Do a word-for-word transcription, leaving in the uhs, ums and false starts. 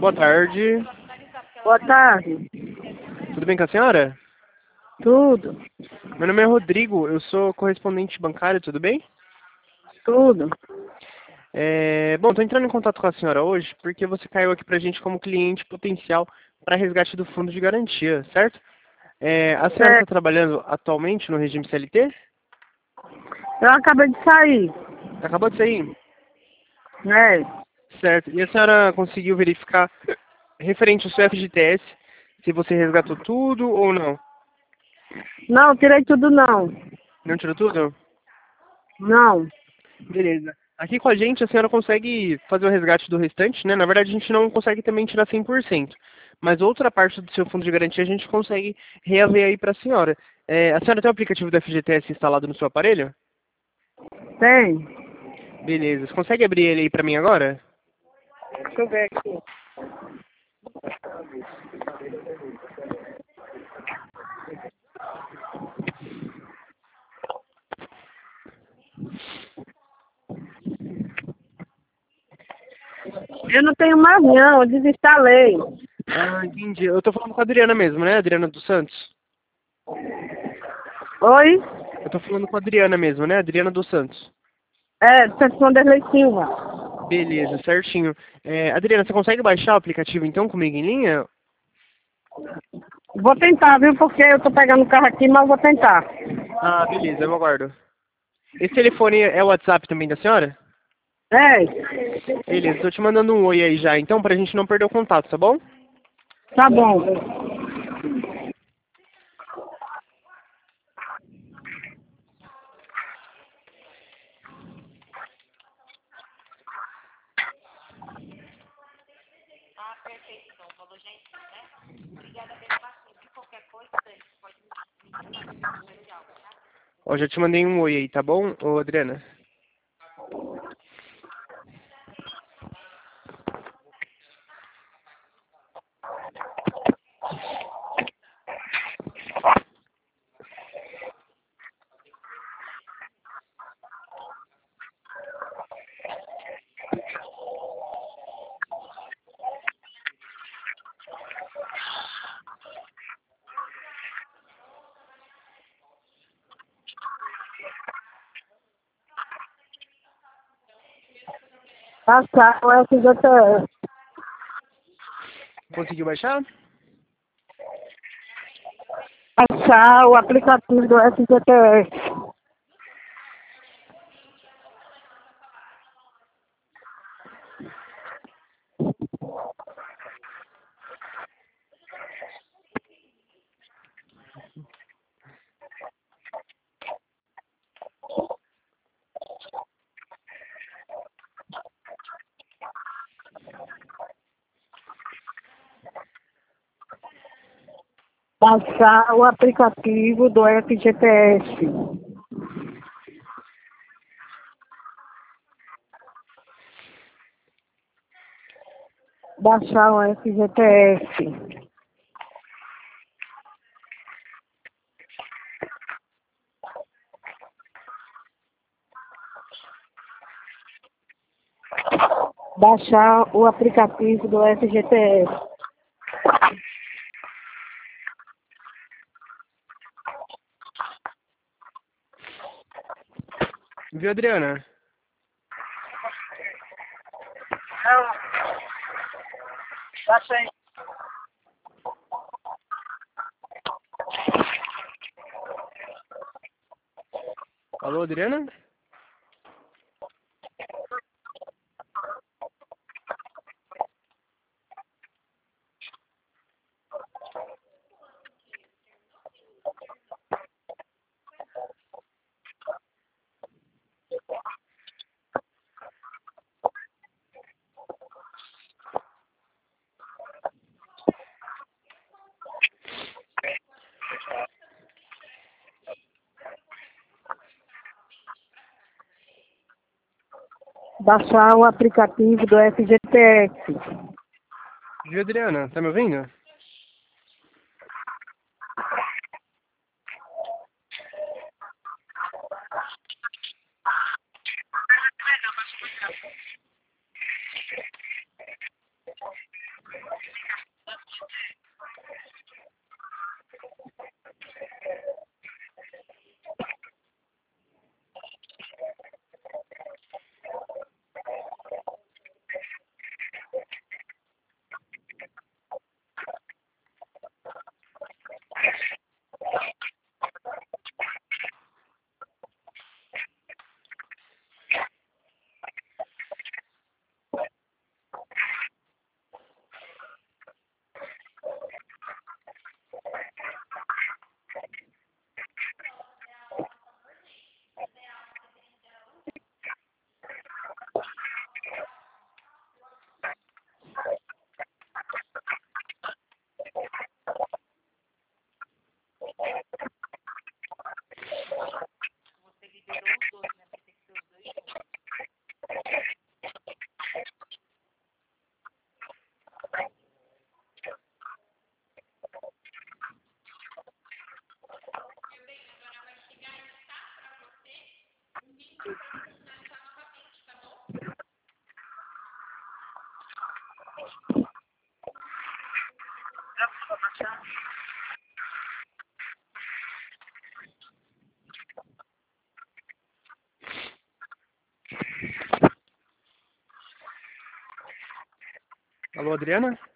Boa tarde. Boa tarde. Tudo bem com a senhora? Tudo, Meu nome é Rodrigo, eu sou correspondente bancário, tudo bem? tudo. É, bom, estou entrando em contato com a senhora hoje porque você caiu aqui pra gente como cliente potencial para resgate do fundo de garantia, certo? É, a senhora É, está trabalhando atualmente no regime C L T? eu acabei de sair, Acabou de sair? né? Certo. E a senhora conseguiu verificar referente ao seu F G T S se você resgatou tudo ou não? Não, tirei tudo não. Não tirou tudo? Não. Beleza. Aqui com a gente a senhora consegue fazer o resgate do restante, né? Na verdade a gente não consegue também tirar cem por cento. Mas outra parte do seu fundo de garantia a gente consegue reaver aí para a senhora. É, a senhora tem o aplicativo do F G T S instalado no seu aparelho? Tem. Beleza. Você consegue abrir ele aí para mim agora? Deixa eu ver aqui. Eu não tenho mais não, eu desinstalei. Ah, entendi. Eu tô falando com a Adriana mesmo, né? Adriana dos Santos. Oi? Eu tô falando com a Adriana mesmo, né? Adriana dos Santos. É, Santos Vanderlei Silva. Beleza, certinho. É, Adriana, você consegue baixar o aplicativo então comigo em linha? Vou tentar, viu? Porque eu tô pegando o carro aqui, mas vou tentar. Ah, beleza, eu aguardo. Esse telefone é o WhatsApp também da senhora? É, Beleza, tô te mandando um oi aí já, então, pra gente não perder o contato, tá bom? tá bom. Ó, já te mandei um oi aí, tá bom, ô Adriana? Passar o F G T S. Conseguiu baixar? Passar o aplicativo do F G T S. Baixar o aplicativo do F G T S. Baixar o F G T S. Baixar o aplicativo do F G T S. Viu, Adriana? Não, baixei. Alô, Adriana? Baixar o aplicativo do F G T S. Viu, Adriana? Tá me ouvindo? Alô, Adriana?